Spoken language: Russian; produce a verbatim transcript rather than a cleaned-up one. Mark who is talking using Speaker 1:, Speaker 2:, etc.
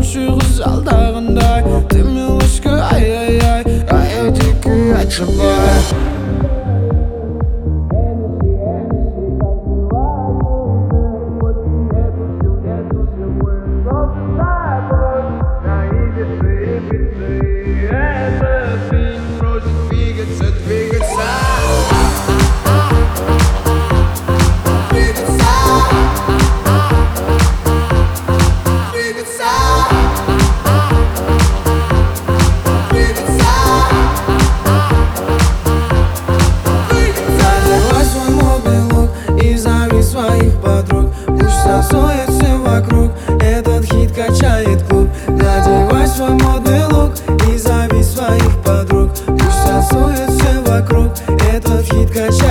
Speaker 1: залдағандай. Ты милочка, ай-яй-яй, ай, дикий отшибай. Танцует все вокруг, этот хит качает клуб. Надевай свой модный лук и зови своих подруг. Пусть танцует все вокруг, этот хит качает.